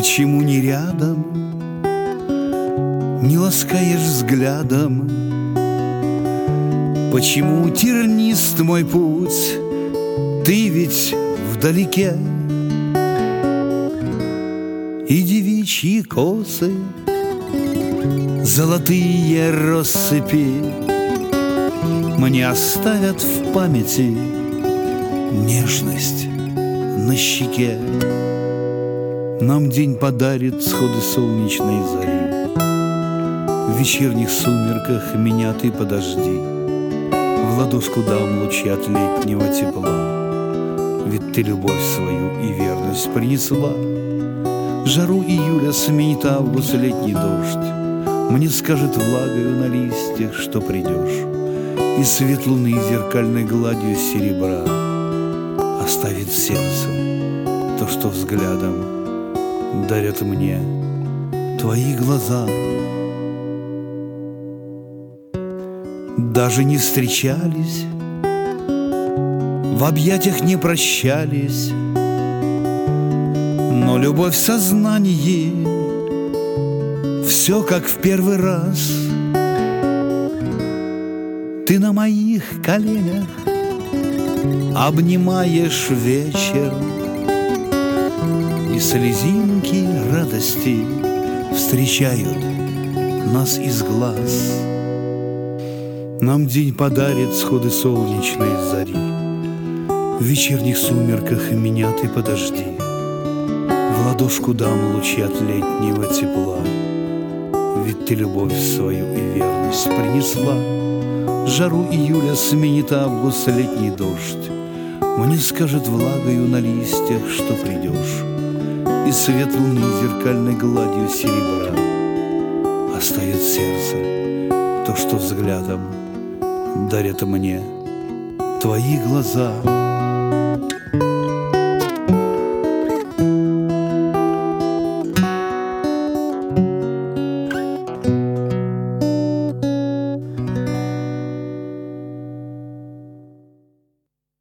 Почему не рядом, не ласкаешь взглядом? Почему тернист мой путь? Ты ведь вдалеке. И девичьи косы, золотые россыпи мне оставят в памяти нежность на щеке. Нам день подарит сходы солнечной зари. В вечерних сумерках меня ты подожди. В ладошку дам лучи от летнего тепла. Ведь ты любовь свою и верность принесла. Жару июля сменит август летний дождь. Мне скажет влагою на листьях, что придешь. И свет луны зеркальной гладью серебра оставит в сердце то, что взглядом дарят мне твои глаза. Даже не встречались, в объятиях не прощались, но любовь в сознании, все как в первый раз. Ты на моих коленях обнимаешь вечер, и слезинки радости встречают нас из глаз. Нам день подарит сходы солнечной зари. В вечерних сумерках меня ты подожди. В ладошку дам лучи от летнего тепла. Ведь ты любовь свою и верность принесла. Жару июля сменит август летний дождь. Мне скажет влагою на листьях, что придешь. И свет луны зеркальной гладью серебра оставит в сердце то, что взглядом дарят мне твои глаза.